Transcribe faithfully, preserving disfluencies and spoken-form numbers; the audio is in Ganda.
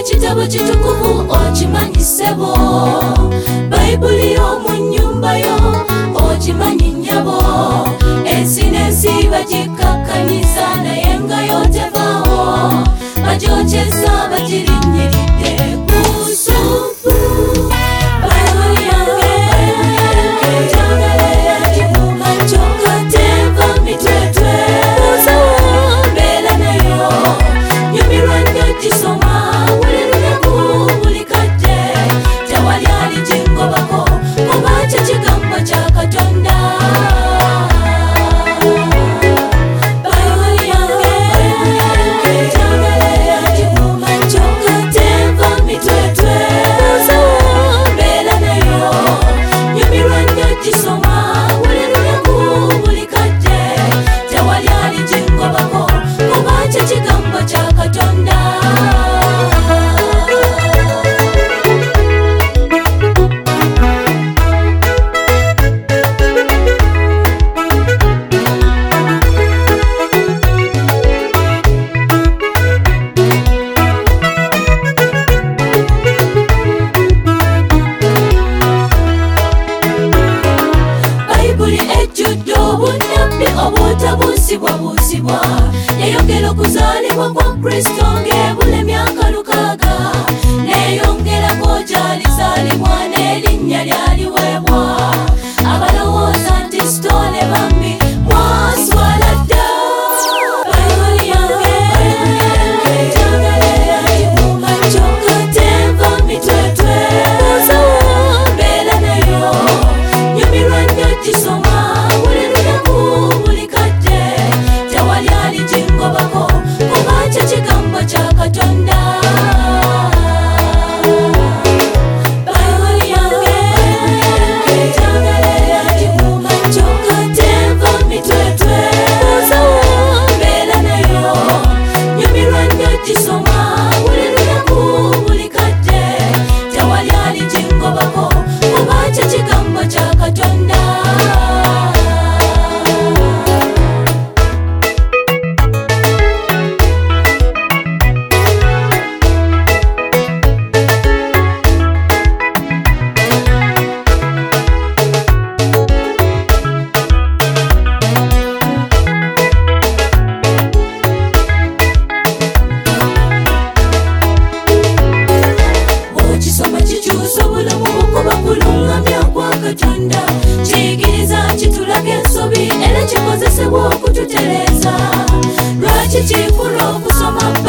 ekitabo kitukuvu okimanyi ssebo, bayibuli y'omu nnyumba yo okimanyi nnyabo, ensi n'ensi bagikakkanyiza naye nga yo tevaawo, bagyokyeza bagirinyiridde ku ssupu. Bayibuli yange njagala givuma kyokka teva mitwetwe, mbeera nayo nyumirwa nnyo gisoma buli lunaku buli kadde, tewali aligingobako kuba kyo kigambo kya Katonda. Bayibuli yange njagala givuma kyokka teva mitwetwe, mbeera nayo nyumirwa nnyo gisoma buli lunaku buli kadde, tewali aligingobako kuba kyo kigambo kya Katonda. Bayibuli ejjudde obunnabbi obutabuusibwabuusibwa, yayongera okuzaalibwa kwa Kristo ng'ebula emyaka lukaaga, neeyongerako gy'alizaalibwa n'erinnya lyaliweebwa. Abalowooza nti sitoole bambi mwaswala dda. Bayibuli yange njagala givuma kyokka teva mitwetwe, mbeera nayo nyumirwa nnyo gisoma buli lunaku buli kadde, tewali aligingobako kuba kyo kigambo kya Katonda. Bayibuli yange njagala givuma kyokka teva mitwetwe, mbeera nayo nyumirwa nnyo gisoma buli lunaku buli kadde, tewali aligingobako kuba kyo kigambo kya Katonda. Okisoma kikyusa obulamu bukuba kulungamya kwa Katonda, kiyigiriza kitulaga ensobi era kikozesebwa okututereeza. Lwaki kifuna okusoma